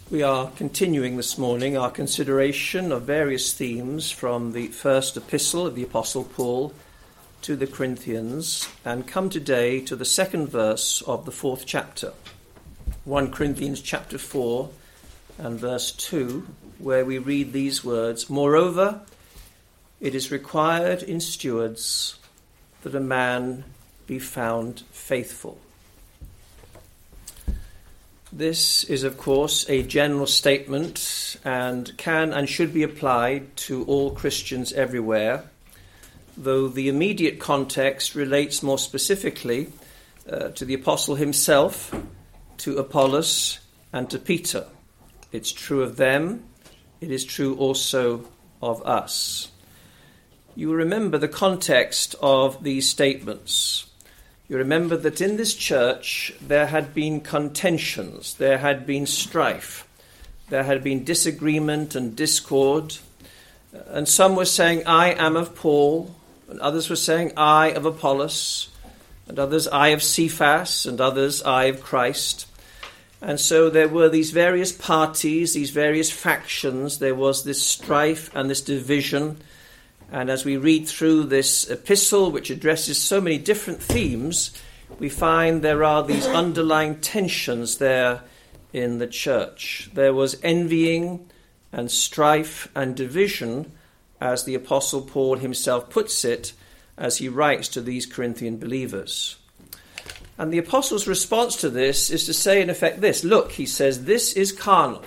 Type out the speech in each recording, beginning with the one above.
We are continuing this morning our consideration of various themes from the first epistle of the Apostle Paul to the Corinthians, and come today to the second verse of the fourth chapter, 1 Corinthians chapter 4 and verse 2, where we read these words, "Moreover, it is required in stewards that a man be found faithful." This is, of course, a general statement and can and should be applied to all Christians everywhere, though the immediate context relates more specifically to the apostle himself, to Apollos, and to Peter. It's true of them, it is true also of us. You will remember the context of these statements. You remember that in this church there had been contentions, there had been strife, there had been disagreement and discord, and some were saying, "I am of Paul," and others were saying, "I of Apollos," and others, "I of Cephas," and others, "I of Christ." And so there were these various parties, these various factions, there was this strife and this division. And as we read through this epistle, which addresses so many different themes, we find there are these underlying tensions there in the church. There was envying and strife and division, as the Apostle Paul himself puts it, as he writes to these Corinthian believers. And the Apostle's response to this is to say, in effect, this. Look, he says, this is carnal.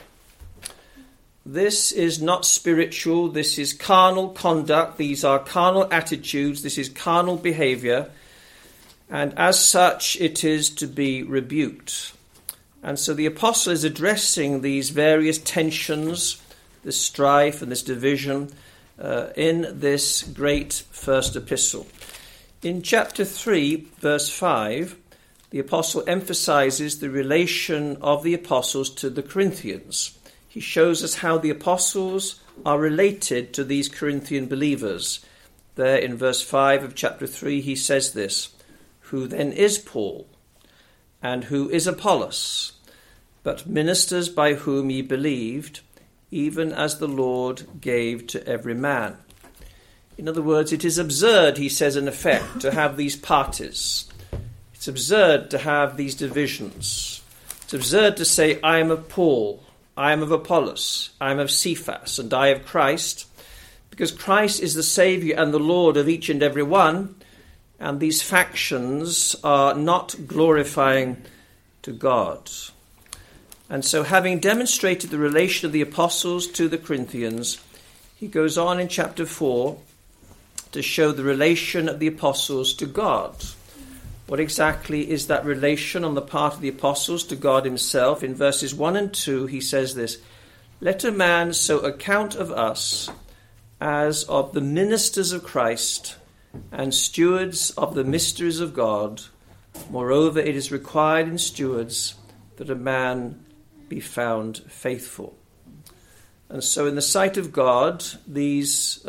This is not spiritual, this is carnal conduct, these are carnal attitudes, this is carnal behavior, and as such it is to be rebuked. And so the apostle is addressing these various tensions, this strife and this division in this great first epistle. In chapter 3, verse 5, the apostle emphasizes the relation of the apostles to the Corinthians. He shows us how the apostles are related to these Corinthian believers. There in verse 5 of chapter 3 he says this, "Who then is Paul? And who is Apollos? But ministers by whom ye believed, even as the Lord gave to every man." In other words, it is absurd, he says in effect, to have these parties. It's absurd to have these divisions. It's absurd to say, "I am of Paul, I am of Apollos, I am of Cephas, and I of Christ," because Christ is the Saviour and the Lord of each and every one, and these factions are not glorifying to God. And so, having demonstrated the relation of the apostles to the Corinthians, he goes on in chapter 4 to show the relation of the apostles to God. What exactly is that relation on the part of the apostles to God himself? In verses 1 and 2 he says this, "Let a man so account of us as of the ministers of Christ and stewards of the mysteries of God. Moreover, it is required in stewards that a man be found faithful." And so in the sight of God, these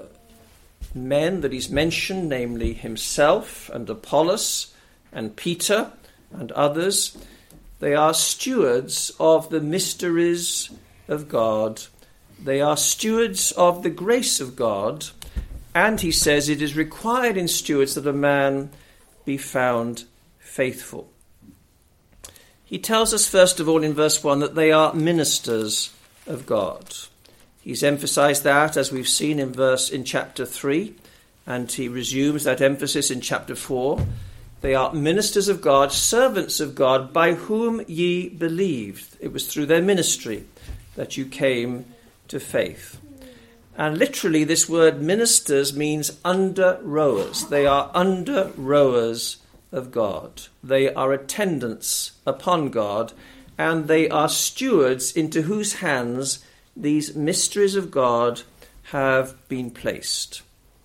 men that he's mentioned, namely himself and Apollos and Peter and others, they are stewards of the mysteries of God. They are stewards of the grace of God. And he says it is required in stewards that a man be found faithful. He tells us first of all in verse 1 that they are ministers of God. He's emphasized that, as we've seen in chapter 3, and he resumes that emphasis in chapter 4. They are ministers of God, servants of God, by whom ye believed. It was through their ministry that you came to faith. And literally this word ministers means under rowers. They are under rowers of God. They are attendants upon God, and they are stewards into whose hands these mysteries of God have been placed.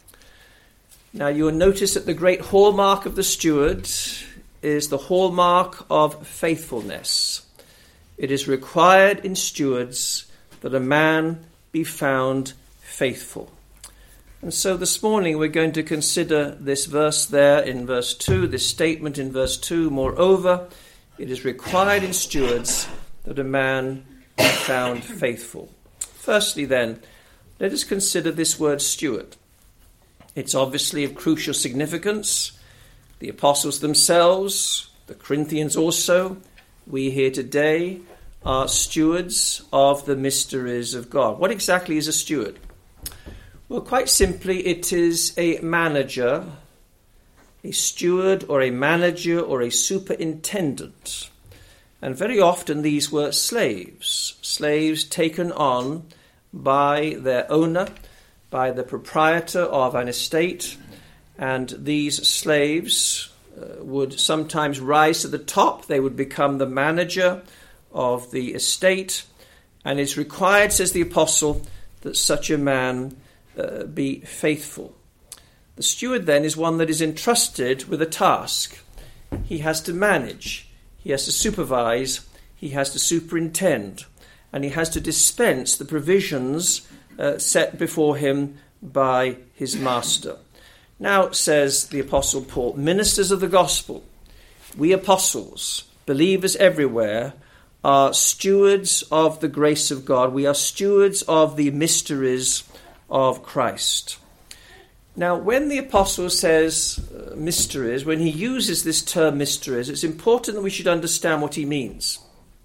Now you will notice that the great hallmark of the steward is the hallmark of faithfulness. It is required in stewards that a man be found faithful. And so this morning we're going to consider this verse there in verse 2, this statement in verse 2, "Moreover, it is required in stewards that a man be found faithful. Firstly then, let us consider this word steward. It's obviously of crucial significance. The apostles themselves, the Corinthians also, we here today are stewards of the mysteries of God. What exactly is a steward? Well, quite simply, it is a manager, a steward or a manager or a superintendent. And very often these were slaves taken on by their owner, by the proprietor of an estate, and these slaves would sometimes rise to the top. They would become the manager of the estate, and it's required, says the apostle, that such a man be faithful. The steward then is one that is entrusted with a task. He has to manage, he has to supervise, he has to superintend, and he has to dispense the provisions set before him by his master. Now, says the Apostle Paul, ministers of the gospel, we apostles, believers everywhere, are stewards of the grace of God. We are stewards of the mysteries of Christ. Now, when the apostle says mysteries, when he uses this term mysteries, it's important that we should understand what he means.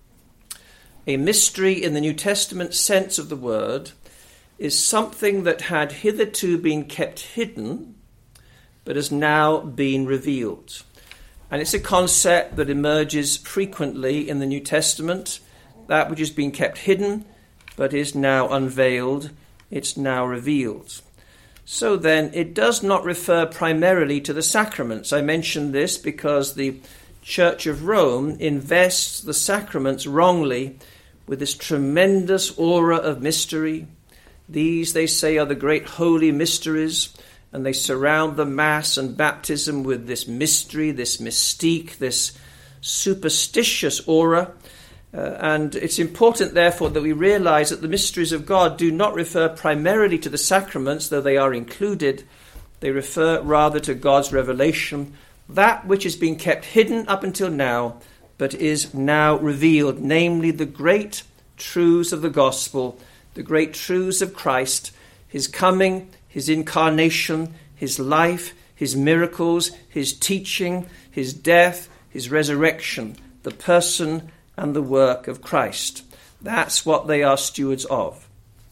A mystery in the New Testament sense of the word is something that had hitherto been kept hidden, but has now been revealed. And it's a concept that emerges frequently in the New Testament, that which has been kept hidden, but is now unveiled, it's now revealed. So then, it does not refer primarily to the sacraments. I mention this because the Church of Rome invests the sacraments wrongly with this tremendous aura of mystery. These, they say, are the great holy mysteries, and they surround the Mass and baptism with this mystery, this mystique, this superstitious aura. And it's important, therefore, that we realize that the mysteries of God do not refer primarily to the sacraments, though they are included. They refer rather to God's revelation, that which has been kept hidden up until now, but is now revealed, namely the great truths of the gospel, the great truths of Christ, his coming, his incarnation, his life, his miracles, his teaching, his death, his resurrection, the person and the work of Christ. That's what they are stewards of.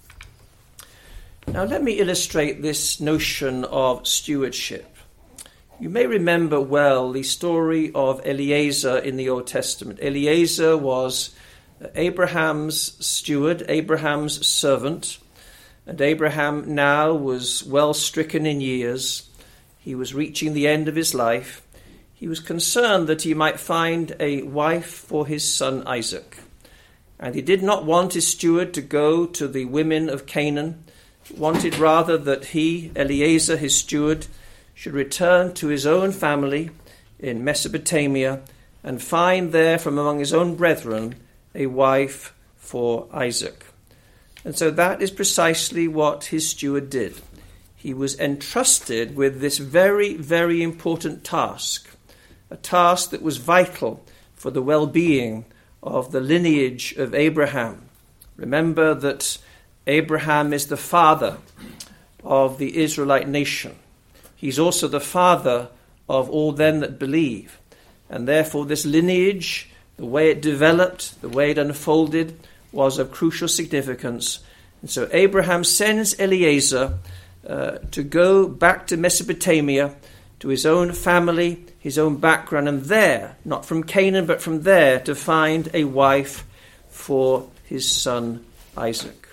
Now let me illustrate this notion of stewardship. You may remember well the story of Eliezer in the Old Testament. Eliezer was Abraham's steward, Abraham's servant, and Abraham now was well stricken in years. He was reaching the end of his life. He was concerned that he might find a wife for his son Isaac. And he did not want his steward to go to the women of Canaan. He wanted rather that he, Eliezer, his steward, should return to his own family in Mesopotamia and find there from among his own brethren a wife for Isaac. And so that is precisely what his steward did. He was entrusted with this very, very important task, a task that was vital for the well-being of the lineage of Abraham. Remember that Abraham is the father of the Israelite nation. He's also the father of all them that believe. And therefore this lineage, the way it developed, the way it unfolded, was of crucial significance. And so Abraham sends Eliezer to go back to Mesopotamia, to his own family, his own background, and there, not from Canaan, but from there, to find a wife for his son Isaac.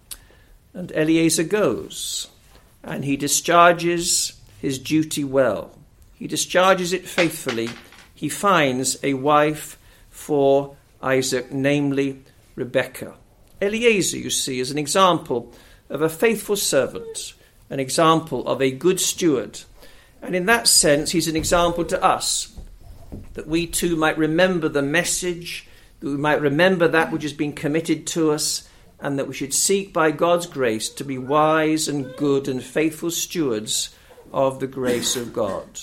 And Eliezer goes, and he discharges his duty well. He discharges it faithfully. He finds a wife for Isaac, namely Rebekah. Eliezer, you see, is an example of a faithful servant, an example of a good steward. And in that sense, he's an example to us, that we too might remember the message, that we might remember that which has been committed to us, and that we should seek by God's grace to be wise and good and faithful stewards of the grace of God.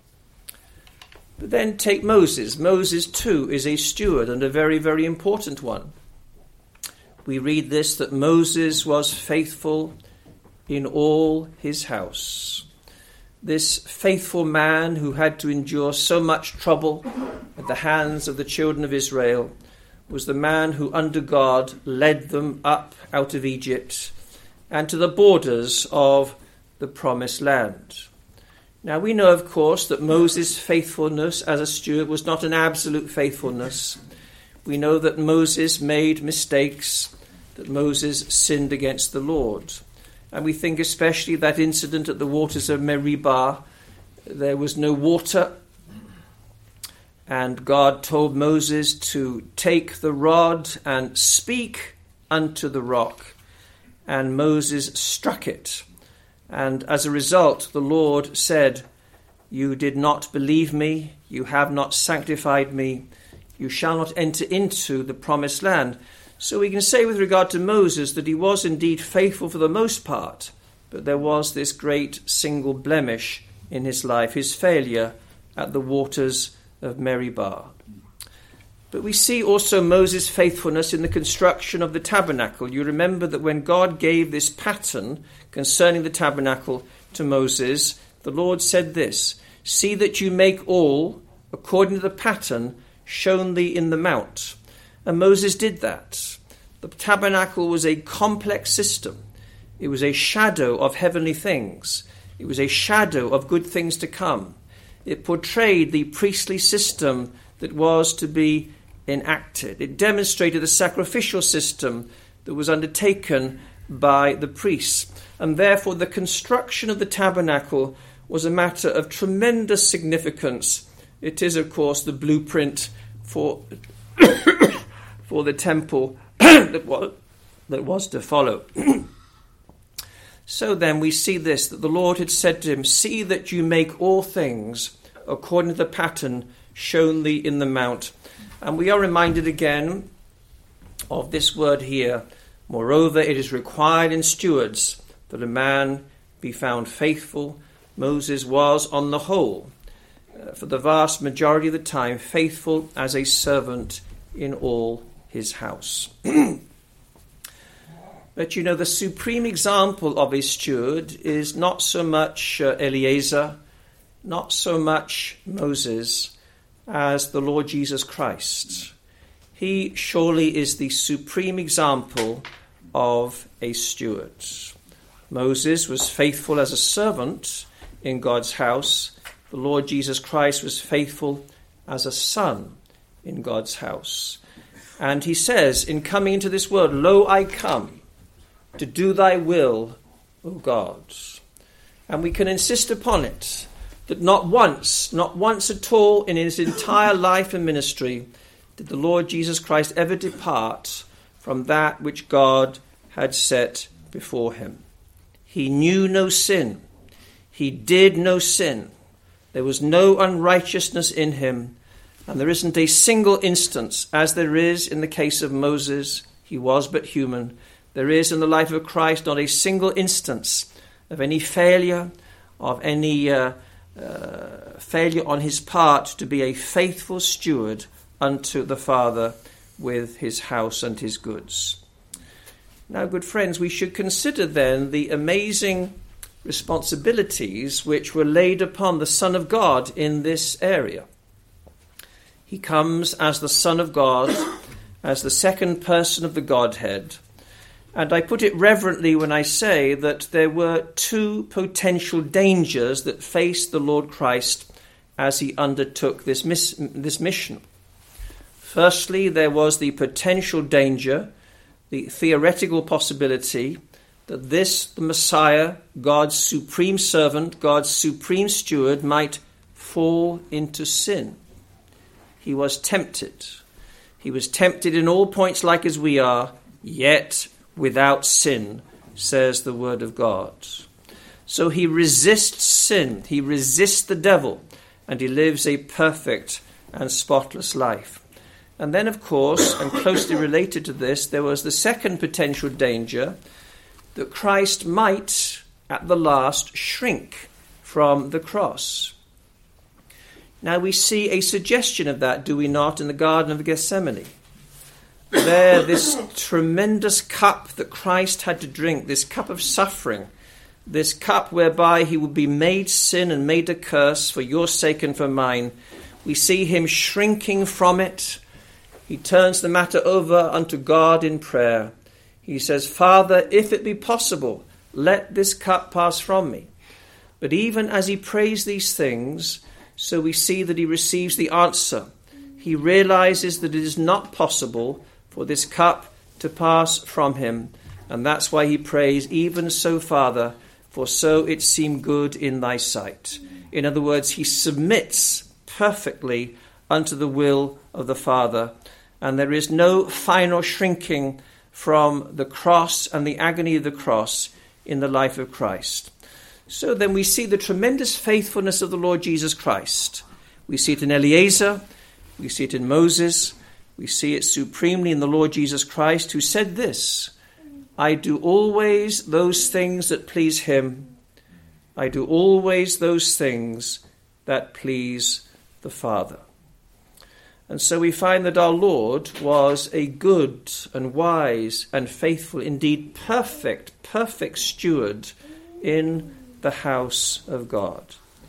But then take Moses. Moses too is a steward, and a very, very important one. we read this, that Moses was faithful in all his house. This faithful man who had to endure so much trouble at the hands of the children of Israel was the man who under God led them up out of Egypt and to the borders of the promised land. Now we know, of course, that Moses' faithfulness as a steward was not an absolute faithfulness. We know that Moses made mistakes, that Moses sinned against the Lord. And we think especially that incident at the waters of Meribah. There was no water, and God told Moses to take the rod and speak unto the rock, and Moses struck it. And as a result, the Lord said, "You did not believe me, you have not sanctified me, you shall not enter into the promised land." So we can say with regard to Moses that he was indeed faithful for the most part, but there was this great single blemish in his life, his failure at the waters of Meribah. But we see also Moses' faithfulness in the construction of the tabernacle. You remember that when God gave this pattern concerning the tabernacle to Moses, the Lord said this, "See that you make all according to the pattern shown thee in the mount." And Moses did that. The tabernacle was a complex system. It was a shadow of heavenly things. It was a shadow of good things to come. It portrayed the priestly system that was to be enacted. It demonstrated the sacrificial system that was undertaken by the priests. And therefore the construction of the tabernacle was a matter of tremendous significance. It is, of course, the blueprint for for the temple that was to follow. So then we see this, that the Lord had said to him, "See that you make all things according to the pattern shown thee in the mount." And we are reminded again of this word here. "Moreover, it is required in stewards that a man be found faithful." Moses was, on the whole, for the vast majority of the time, faithful as a servant in all his house. But you know, the supreme example of a steward is not so much Eliezer, not so much Moses, as the Lord Jesus Christ. He surely is the supreme example of a steward. Moses was faithful as a servant in God's house. The Lord Jesus Christ was faithful as a son in God's house. And he says, in coming into this world, "Lo, I come to do thy will, O God." And we can insist upon it, that not once at all in his entire life and ministry did the Lord Jesus Christ ever depart from that which God had set before him. He knew no sin. He did no sin. There was no unrighteousness in him. And there isn't a single instance, as there is in the case of Moses, he was but human. There is in the life of Christ not a single instance of any failure, of any failure on his part to be a faithful steward unto the Father with his house and his goods. Now, good friends, we should consider then the amazing responsibilities which were laid upon the Son of God in this area. He comes as the Son of God, as the second person of the Godhead. And I put it reverently when I say that there were two potential dangers that faced the Lord Christ as he undertook this mission. Firstly, there was the potential danger, the theoretical possibility, that this, the Messiah, God's supreme servant, God's supreme steward, might fall into sin. He was tempted. He was tempted in all points like as we are, yet without sin, says the word of God. So he resists sin, he resists the devil, and he lives a perfect and spotless life. And then, of course, and closely related to this, there was the second potential danger, that Christ might, at the last, shrink from the cross. Now we see a suggestion of that, do we not, in the Garden of Gethsemane? there, this tremendous cup that Christ had to drink, this cup of suffering, this cup whereby he would be made sin and made a curse for your sake and for mine, we see him shrinking from it. He turns the matter over unto God in prayer. He says, Father, if it be possible, let this cup pass from me. But even as he prays these things, so we see that he receives the answer. He realizes that it is not possible for this cup to pass from him. And that's why he prays, even so, Father, for so it seemed good in thy sight. In other words, he submits perfectly unto the will of the Father. And there is no final shrinking from the cross and the agony of the cross in the life of Christ. So then we see the tremendous faithfulness of the Lord Jesus Christ. We see it in Eliezer, we see it in Moses, we see it supremely in the Lord Jesus Christ, who said this, I do always those things that please him. I do always those things that please the Father. And so we find that our Lord was a good and wise and faithful, indeed perfect steward in the house of God.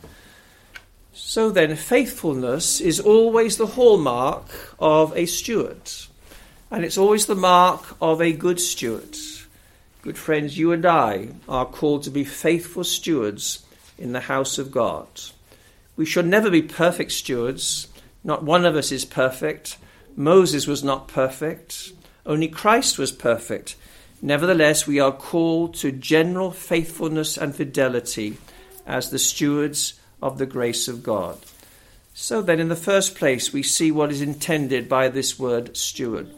So then, faithfulness is always the hallmark of a steward, and it's always the mark of a good steward. Good friends, you and I are called to be faithful stewards in the house of God. We should never be perfect stewards. Not one of us is perfect. Moses was not perfect. Only Christ was perfect. Nevertheless, we are called to general faithfulness and fidelity as the stewards of the grace of God. So then, in the first place, we see what is intended by this word steward.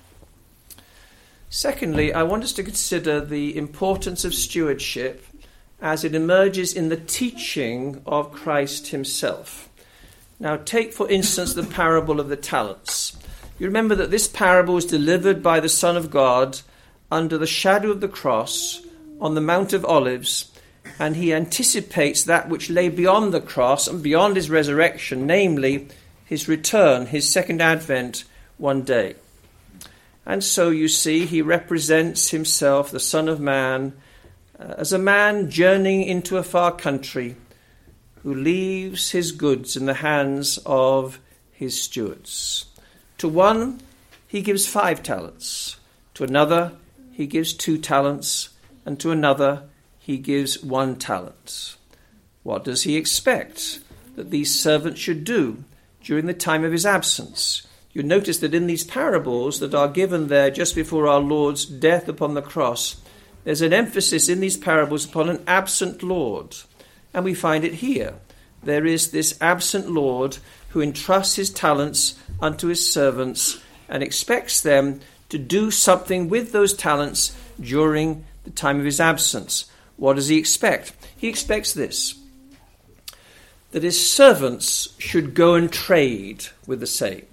Secondly, I want us to consider the importance of stewardship as it emerges in the teaching of Christ himself. Now, take, for instance, the parable of the talents. You remember that this parable was delivered by the Son of God under the shadow of the cross on the Mount of Olives, and he anticipates that which lay beyond the cross and beyond his resurrection, namely his return, his second advent one day. And so you see, he represents himself, the Son of Man, as a man journeying into a far country who leaves his goods in the hands of his stewards. To one, he gives 5 talents. To another, he gives 2 talents. And to another, he gives 1 talent. What does he expect that these servants should do during the time of his absence? You notice that in these parables that are given there just before our Lord's death upon the cross, there's an emphasis in these parables upon an absent Lord. And we find it here. There is this absent Lord who entrusts his talents unto his servants and expects them to do something with those talents during the time of his absence. What does he expect? He expects this, that his servants should go and trade with the same.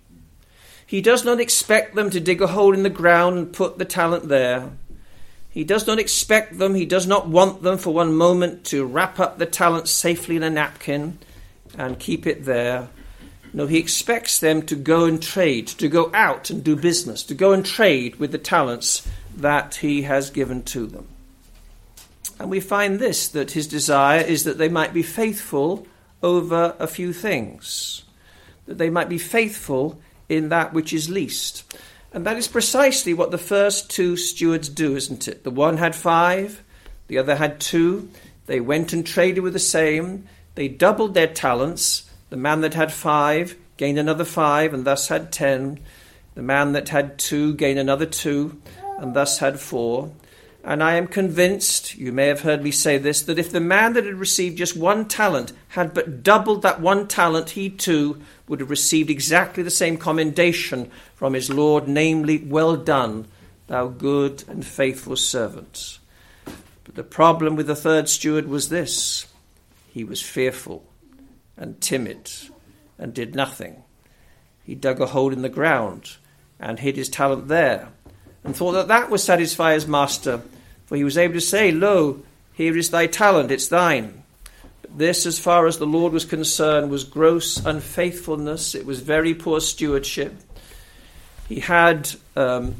He does not expect them to dig a hole in the ground and put the talent there. He does not expect them, he does not want them for one moment to wrap up the talent safely in a napkin and keep it there. No, he expects them to go and trade, to go out and do business, to go and trade with the talents that he has given to them. And we find this, that his desire is that they might be faithful over a few things, that they might be faithful in that which is least. And that is precisely what the first 2 stewards do, isn't it? The one had 5, the other had 2. They went and traded with the same. They doubled their talents. The man that had 5 gained another 5 and thus had 10. The man that had 2 gained another 2 and thus had 4. And I am convinced, you may have heard me say this, that if the man that had received just 1 talent had but doubled that 1 talent, he too would have received exactly the same commendation from his Lord, namely, well done, thou good and faithful servant. But the problem with the third steward was this: he was fearful and timid and did nothing. He dug a hole in the ground and hid his talent there, and thought that that would satisfy his master, for he was able to say, Lo, here is thy talent, it's thine. But this, as far as the Lord was concerned, was gross unfaithfulness. It was very poor stewardship. He had a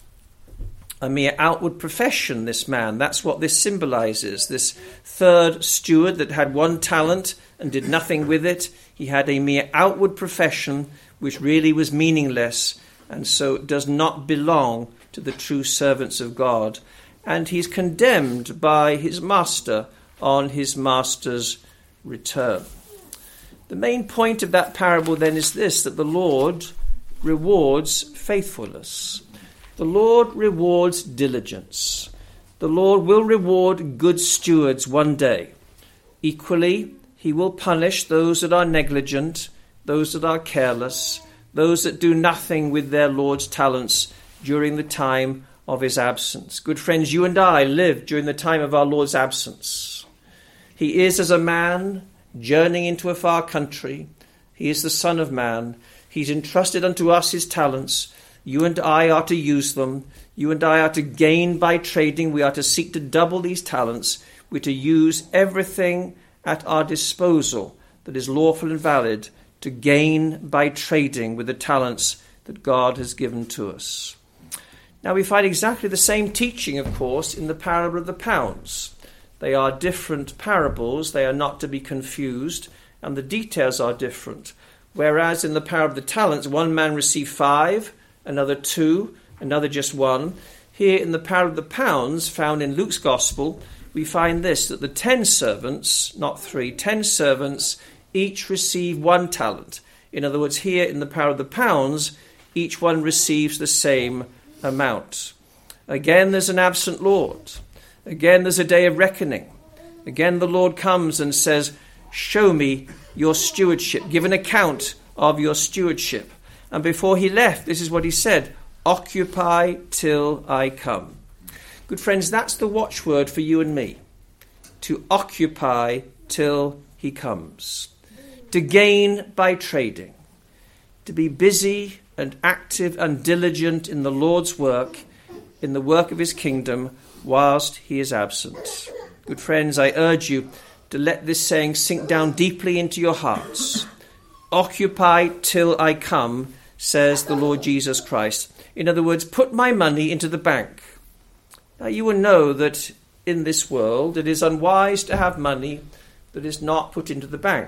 mere outward profession, this man. That's what this symbolizes. This third steward that had 1 talent and did nothing with it, he had a mere outward profession which really was meaningless, and so does not belong to the true servants of God. And he's condemned by his master on his master's return. The main point of that parable then is this, that the Lord rewards faithfulness. The Lord rewards diligence. The Lord will reward good stewards one day. Equally, he will punish those that are negligent, those that are careless, those that do nothing with their Lord's talents during the time of his absence. Good friends, you and I live during the time of our Lord's absence. He is as a man journeying into a far country. He is the Son of Man. He's entrusted unto us his talents. You and I are to use them. You and I are to gain by trading. We are to seek to double these talents. We're to use everything at our disposal that is lawful and valid to gain by trading with the talents that God has given to us. Now we find exactly the same teaching, of course, in the parable of the pounds. They are different parables. They are not to be confused, and the details are different. Whereas in the parable of the talents, 1 man received 5, another 2, another just 1. Here in the parable of the pounds, found in Luke's Gospel, we find this, that the 10 servants, not 3, 10 servants, each receive 1 talent. In other words, here in the parable of the pounds, each one receives the same amount. Again, there's an absent Lord. Again, there's a day of reckoning. Again, the Lord comes and says, show me your stewardship. Give an account of your stewardship. And before he left, this is what he said, occupy till I come. Good friends, that's the watchword for you and me. To occupy till he comes. To gain by trading. To be busy and active and diligent in the Lord's work, in the work of his kingdom, whilst he is absent. Good friends, I urge you to let this saying sink down deeply into your hearts. Occupy till I come, says the Lord Jesus Christ. In other words, put my money into the bank. Now you will know that in this world it is unwise to have money that is not put into the bank.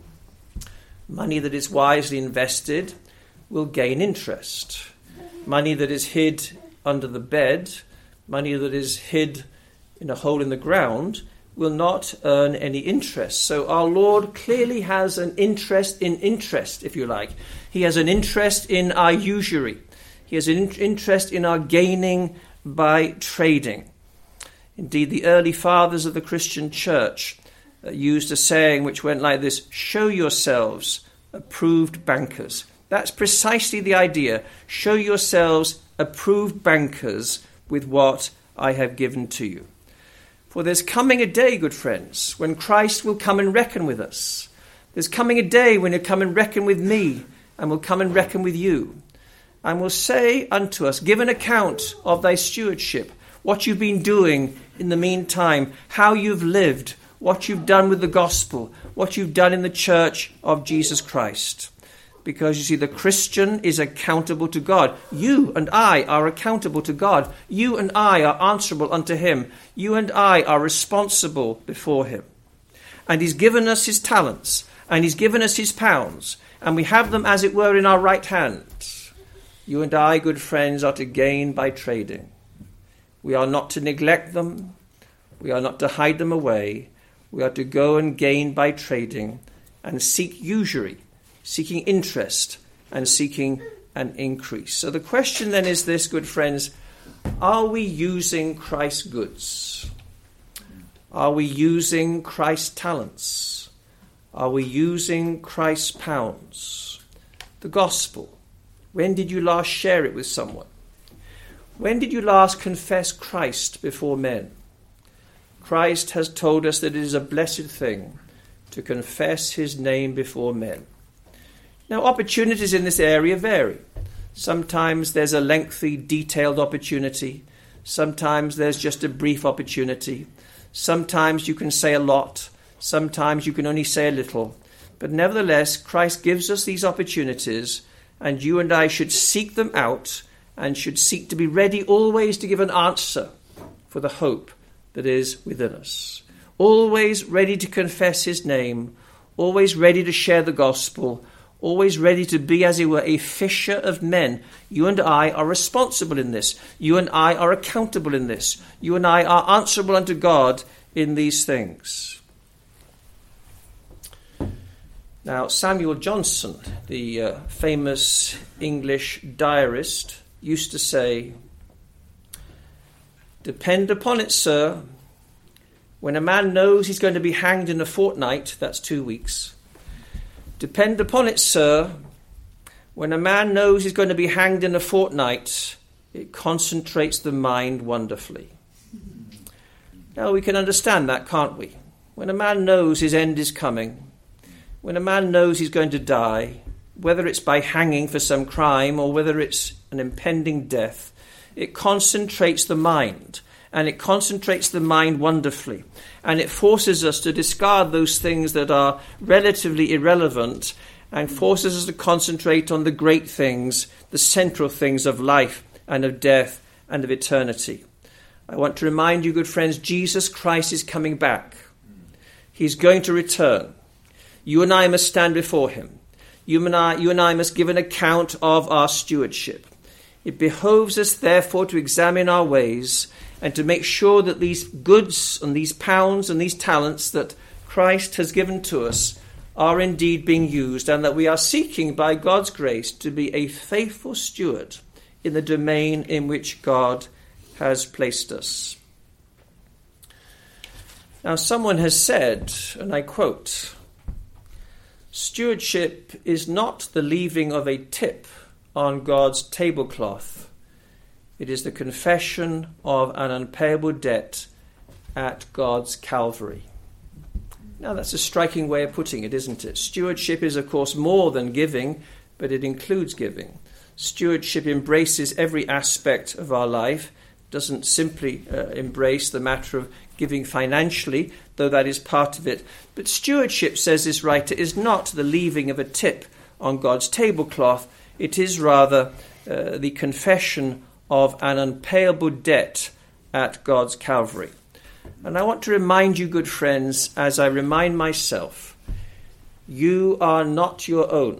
Money that is wisely invested will gain interest. Money that is hid under the bed, money that is hid in a hole in the ground, will not earn any interest. So our Lord clearly has an interest in interest, if you like. He has an interest in our usury. He has an interest in our gaining by trading. Indeed, the early fathers of the Christian church used a saying which went like this, show yourselves approved bankers. That's precisely the idea. Show yourselves approved bankers with what I have given to you. For there's coming a day, good friends, when Christ will come and reckon with us. There's coming a day when he'll come and reckon with me, and will come and reckon with you, and will say unto us, give an account of thy stewardship, what you've been doing in the meantime, how you've lived, what you've done with the gospel, what you've done in the church of Jesus Christ. Because you see, the Christian is accountable to God. You and I are accountable to God. You and I are answerable unto him. You and I are responsible before him. And he's given us his talents, and he's given us his pounds, and we have them, as it were, in our right hand. You and I, good friends, are to gain by trading. We are not to neglect them. We are not to hide them away. We are to go and gain by trading and seek usury, seeking interest and seeking an increase. So the question then is this, good friends, are we using Christ's goods? Are we using Christ's talents? Are we using Christ's pounds? The gospel. When did you last share it with someone? When did you last confess Christ before men? Christ has told us that it is a blessed thing to confess his name before men. Now, opportunities in this area vary. Sometimes there's a lengthy, detailed opportunity. Sometimes there's just a brief opportunity. Sometimes you can say a lot. Sometimes you can only say a little. But nevertheless, Christ gives us these opportunities, and you and I should seek them out and should seek to be ready always to give an answer for the hope that is within us. Always ready to confess his name, always ready to share the gospel, always ready to be, as it were, a fisher of men. You and I are responsible in this. You and I are accountable in this. You and I are answerable unto God in these things. Now, Samuel Johnson, the famous English diarist, used to say, "Depend upon it, sir, when a man knows he's going to be hanged in a fortnight," that's 2 weeks, "depend upon it, sir, when a man knows he's going to be hanged in a fortnight, it concentrates the mind wonderfully." Now, we can understand that, can't we? When a man knows his end is coming, when a man knows he's going to die, whether it's by hanging for some crime or whether it's an impending death, it concentrates the mind, and it concentrates the mind wonderfully, and it forces us to discard those things that are relatively irrelevant and forces us to concentrate on the great things, the central things of life and of death and of eternity. I want to remind you, good friends, Jesus Christ is coming back. He's going to return. You and I must stand before him. You and I must give an account of our stewardship. It behoves us, therefore, to examine our ways and to make sure that these goods and these pounds and these talents that Christ has given to us are indeed being used, and that we are seeking, by God's grace, to be a faithful steward in the domain in which God has placed us. Now, someone has said, and I quote, "Stewardship is not the leaving of a tip on God's tablecloth. It is the confession of an unpayable debt at God's Calvary." Now, that's a striking way of putting it, isn't it? Stewardship is, of course, more than giving, but it includes giving. Stewardship embraces every aspect of our life, doesn't simply embrace the matter of giving financially, though that is part of it. But stewardship, says this writer, is not the leaving of a tip on God's tablecloth. It is rather the confession of an unpayable debt at God's Calvary. And I want to remind you, good friends, as I remind myself, you are not your own.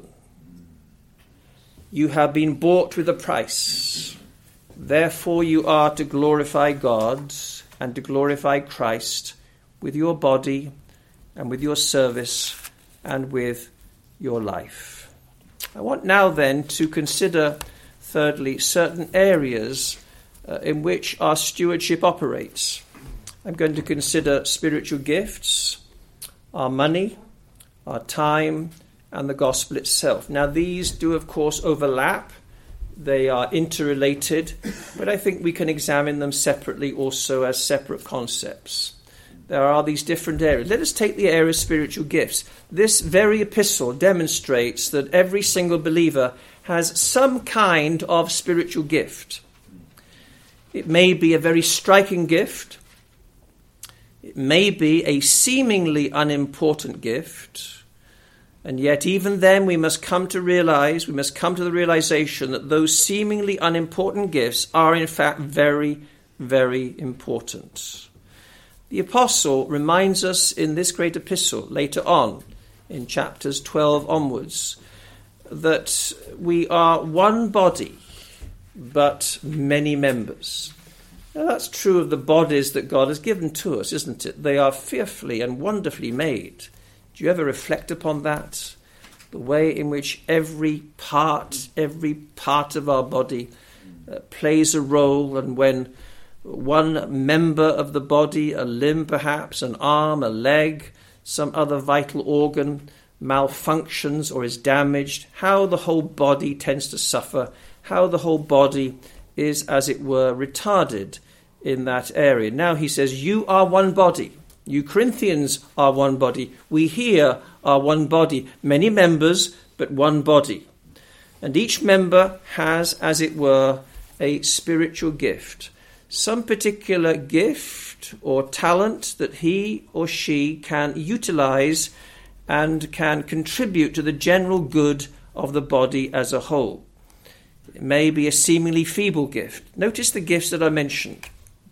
You have been bought with a price. Therefore you are to glorify God and to glorify Christ with your body and with your service and with your life. I want now then to consider, thirdly, certain areas in which our stewardship operates. I'm going to consider spiritual gifts, our money, our time, and the gospel itself. Now, these do, of course, overlap. They are interrelated, but I think we can examine them separately also as separate concepts. There are these different areas. Let us take the area of spiritual gifts. This very epistle demonstrates that every single believer has some kind of spiritual gift. It may be a very striking gift. It may be a seemingly unimportant gift. And yet even then we must come to the realization that those seemingly unimportant gifts are in fact very, very important. The apostle reminds us in this great epistle later on, in chapters 12 onwards, that we are one body, but many members. Now that's true of the bodies that God has given to us, isn't it? They are fearfully and wonderfully made. Do you ever reflect upon that? The way in which every part of our body plays a role, and when one member of the body, a limb perhaps, an arm, a leg, some other vital organ malfunctions or is damaged, how the whole body tends to suffer, how the whole body is, as it were, retarded in that area. Now he says, you are one body. You Corinthians are one body. We here are one body. Many members, but one body. And each member has, as it were, a spiritual gift. Some particular gift or talent that he or she can utilize and can contribute to the general good of the body as a whole. It may be a seemingly feeble gift. Notice the gifts that are mentioned.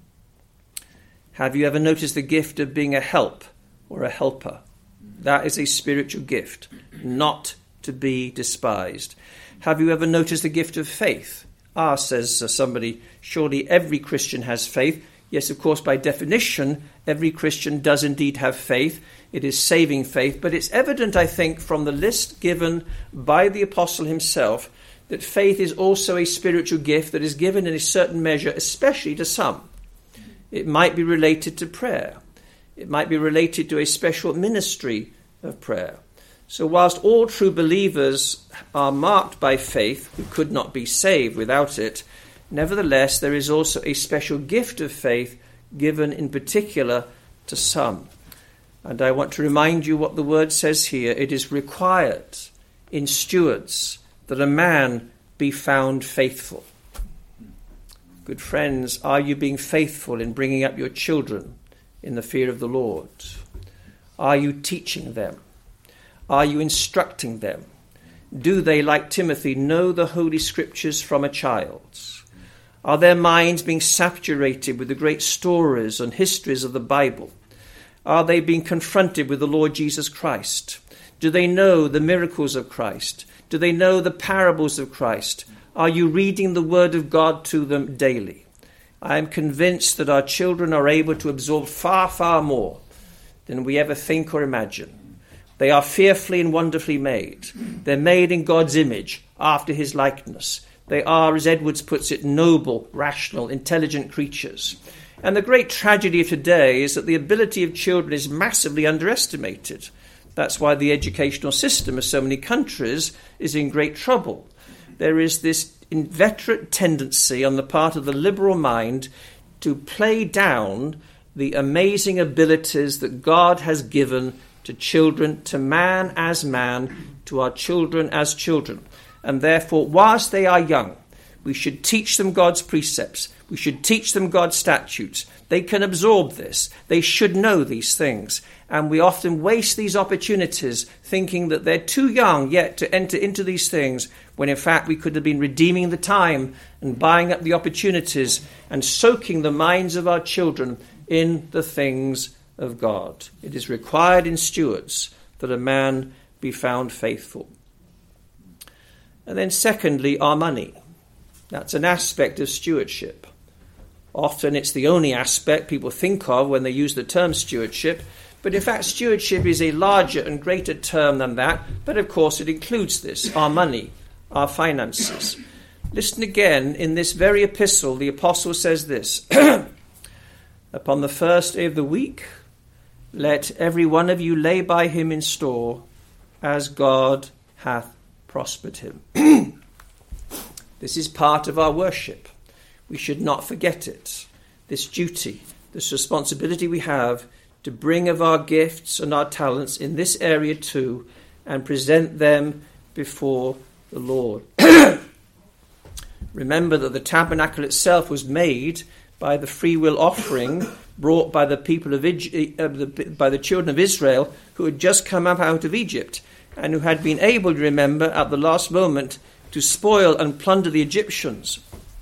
Have you ever noticed the gift of being a help or a helper? That is a spiritual gift, not to be despised. Have you ever noticed the gift of faith? Says somebody, surely every Christian has faith. Yes, of course, by definition, every Christian does indeed have faith. It is saving faith, but it's evident, I think, from the list given by the apostle himself, that faith is also a spiritual gift that is given in a certain measure, especially to some. It might be related to prayer. It might be related to a special ministry of prayer. So whilst all true believers are marked by faith, who could not be saved without it, nevertheless there is also a special gift of faith given in particular to some. And I want to remind you what the word says here. It is required in stewards that a man be found faithful. Good friends, are you being faithful in bringing up your children in the fear of the Lord? Are you teaching them? Are you instructing them? Do they, like Timothy, know the Holy Scriptures from a child? Are their minds being saturated with the great stories and histories of the Bible? Are they being confronted with the Lord Jesus Christ? Do they know the miracles of Christ? Do they know the parables of Christ? Are you reading the Word of God to them daily? I am convinced that our children are able to absorb far, far more than we ever think or imagine. They are fearfully and wonderfully made. They're made in God's image, after his likeness. They are, as Edwards puts it, noble, rational, intelligent creatures. And the great tragedy of today is that the ability of children is massively underestimated. That's why the educational system of so many countries is in great trouble. There is this inveterate tendency on the part of the liberal mind to play down the amazing abilities that God has given to children, to man, to our children as children. And therefore, whilst they are young, we should teach them God's precepts. We should teach them God's statutes. They can absorb this. They should know these things. And we often waste these opportunities thinking that they're too young yet to enter into these things, when in fact we could have been redeeming the time and buying up the opportunities and soaking the minds of our children in the things of God. It is required in stewards that a man be found faithful. And then secondly, our money. That's an aspect of stewardship. Often it's the only aspect people think of when they use the term stewardship, but in fact stewardship is a larger and greater term than that, but of course it includes this, our money, our finances. Listen again, in this very epistle, the apostle says this, upon the first day of the week, let every one of you lay by him in store, as God hath prospered him. This is part of our worship. We should not forget it. This duty, this responsibility we have to bring of our gifts and our talents in this area too, and present them before the Lord. Remember that the tabernacle itself was made by the free will offering brought by the people of by the children of Israel who had just come up out of Egypt and who had been able to remember at the last moment to spoil and plunder the Egyptians.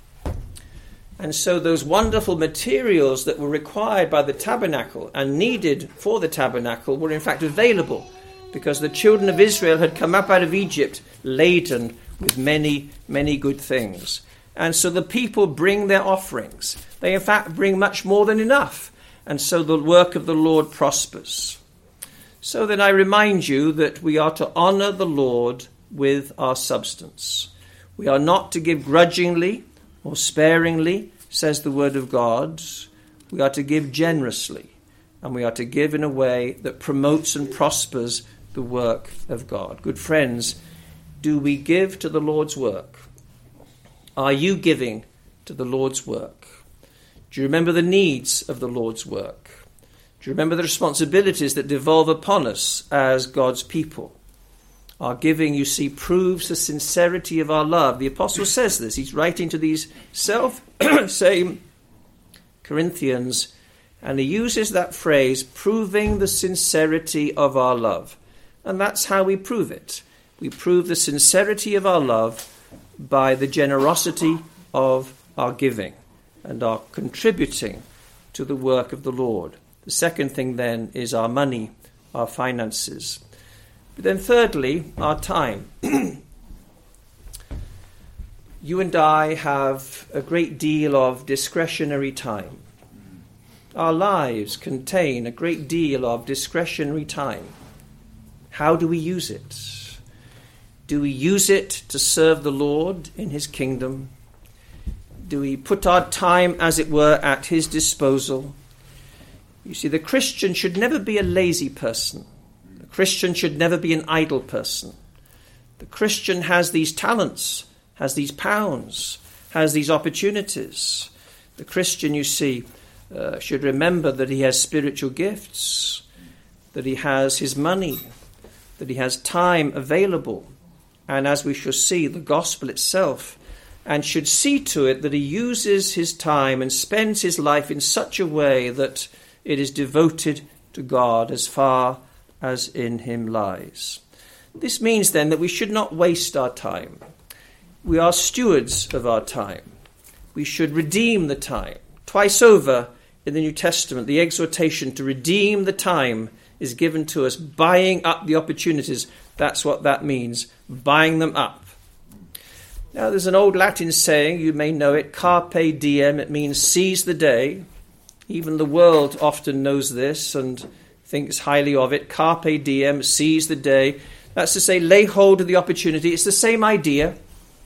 And so those wonderful materials that were required by the tabernacle and needed for the tabernacle were in fact available, because the children of Israel had come up out of Egypt laden with many, many good things. And so the people bring their offerings. They in fact bring much more than enough. And so the work of the Lord prospers. So then I remind you that we are to honour the Lord with our substance. We are not to give grudgingly or sparingly, says the word of God. We are to give generously, and we are to give in a way that promotes and prospers the work of God. Good friends, do we give to the Lord's work? Are you giving to the Lord's work? Do you remember the needs of the Lord's work? Do you remember the responsibilities that devolve upon us as God's people? Our giving, you see, proves the sincerity of our love. The apostle says this. He's writing to these self-same Corinthians, and he uses that phrase, proving the sincerity of our love. And that's how we prove it. We prove the sincerity of our love by the generosity of our giving and our contributing to the work of the Lord. The second thing then is our money, our finances. But then thirdly, our time. You and I have a great deal of discretionary time. Our lives contain a great deal of discretionary time. How do we use it? Do we use it to serve the Lord in his kingdom? Do we put our time, as it were, at his disposal? You see, the Christian should never be a lazy person. The Christian should never be an idle person. The Christian has these talents, has these pounds, has these opportunities. The Christian, you see, should remember that he has spiritual gifts, that he has his money, that he has time available, and as we shall see, the gospel itself, and should see to it that he uses his time and spends his life in such a way that it is devoted to God as far as in him lies. This means then that we should not waste our time. We are stewards of our time. We should redeem the time. Twice over in the New Testament, the exhortation to redeem the time is given to us, buying up the opportunities. That's what that means, buying them up. Now, there's an old Latin saying, you may know it, carpe diem. It means seize the day. Even the world often knows this and thinks highly of it. Carpe diem, seize the day. That's to say, lay hold of the opportunity. It's the same idea.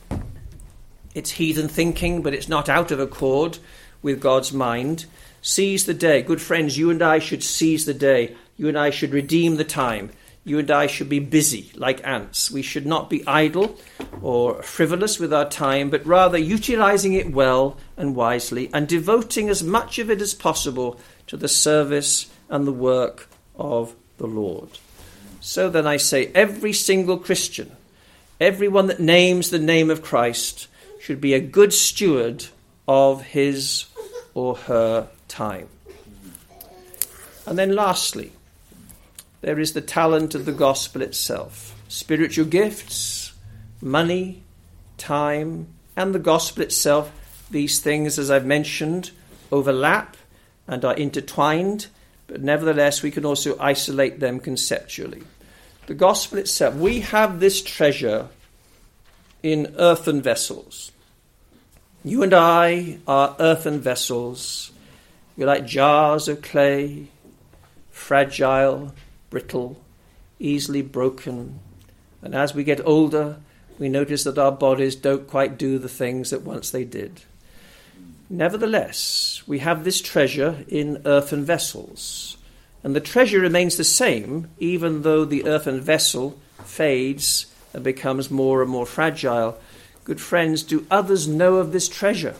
It's heathen thinking, but it's not out of accord with God's mind. Seize the day. Good friends, you and I should seize the day. You and I should redeem the time. You and I should be busy like ants. We should not be idle or frivolous with our time, but rather utilizing it well and wisely and devoting as much of it as possible to the service and the work of the Lord. So then I say, every single Christian, everyone that names the name of Christ, should be a good steward of his or her time. And then lastly, there is the talent of the gospel itself. Spiritual gifts, money, time, and the gospel itself. These things, as I've mentioned, overlap and are intertwined, but nevertheless we can also isolate them conceptually. The gospel itself, we have this treasure in earthen vessels. You and I are earthen vessels. We're like jars of clay, fragile, brittle, easily broken. And as we get older, we notice that our bodies don't quite do the things that once they did. Nevertheless, we have this treasure in earthen vessels. And the treasure remains the same, even though the earthen vessel fades and becomes more and more fragile. Good friends, do others know of this treasure?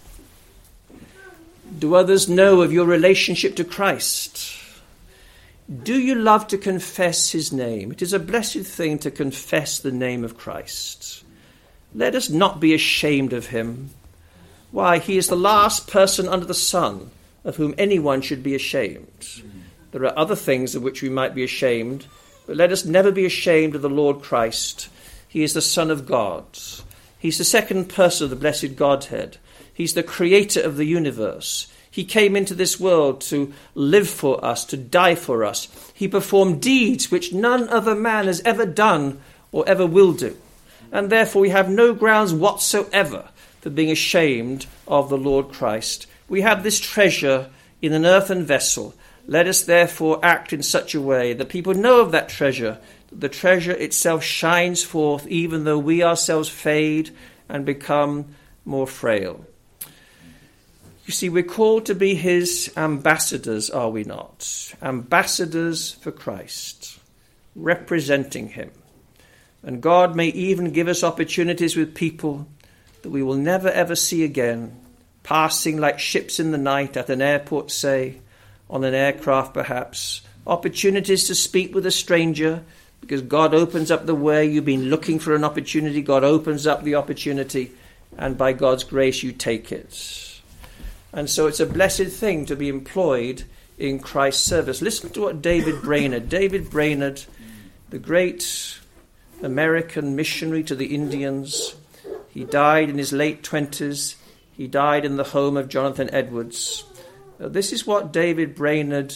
Do others know of your relationship to Christ? Do you love to confess his name? It is a blessed thing to confess the name of Christ. Let us not be ashamed of him. Why, he is the last person under the sun of whom anyone should be ashamed. There are other things of which we might be ashamed, but let us never be ashamed of the Lord Christ. He is the Son of God. He's the second person of the blessed Godhead. He's the creator of the universe. He came into this world to live for us, to die for us. He performed deeds which none other man has ever done or ever will do. And therefore we have no grounds whatsoever for being ashamed of the Lord Christ. We have this treasure in an earthen vessel. Let us therefore act in such a way that people know of that treasure. The treasure itself shines forth even though we ourselves fade and become more frail. You see, we're called to be his ambassadors, are we not? Ambassadors for Christ, representing him. And God may even give us opportunities with people that we will never ever see again, passing like ships in the night at an airport, say, on an aircraft perhaps. Opportunities to speak with a stranger, because God opens up the way. You've been looking for an opportunity. God opens up the opportunity, and by God's grace you take it. And so it's a blessed thing to be employed in Christ's service. Listen to what David Brainerd, the great American missionary to the Indians. He died in his late 20s. He died in the home of Jonathan Edwards. This is what David Brainerd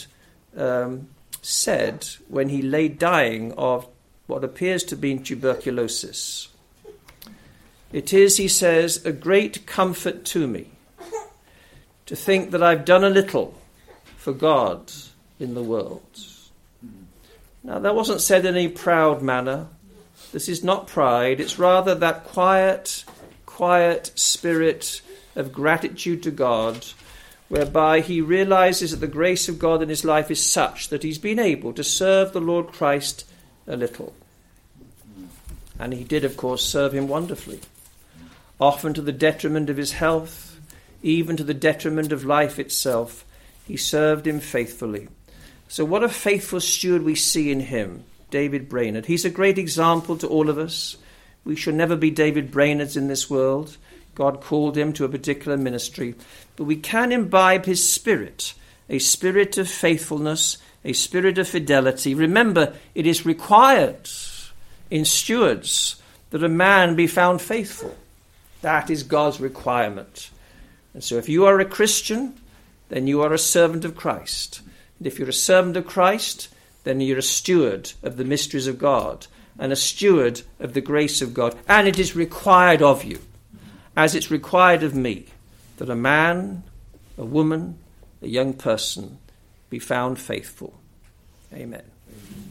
said when he lay dying of what appears to be tuberculosis. It is, he says, a great comfort to me to think that I've done a little for God in the world. Now, that wasn't said in any proud manner. This is not pride. It's rather that quiet spirit of gratitude to God, whereby he realizes that the grace of God in his life is such that he's been able to serve the Lord Christ a little. And he did, of course, serve him wonderfully, often to the detriment of his health, even to the detriment of life itself. He served him faithfully. So what a faithful steward we see in him, David Brainerd. He's a great example to all of us. We shall never be David Brainards in this world. God called him to a particular ministry. But we can imbibe his spirit, a spirit of faithfulness, a spirit of fidelity. Remember, it is required in stewards that a man be found faithful. That is God's requirement. And so if you are a Christian, then you are a servant of Christ. And if you're a servant of Christ, then you're a steward of the mysteries of God and a steward of the grace of God. And it is required of you, as it's required of me, that a man, a woman, a young person be found faithful. Amen.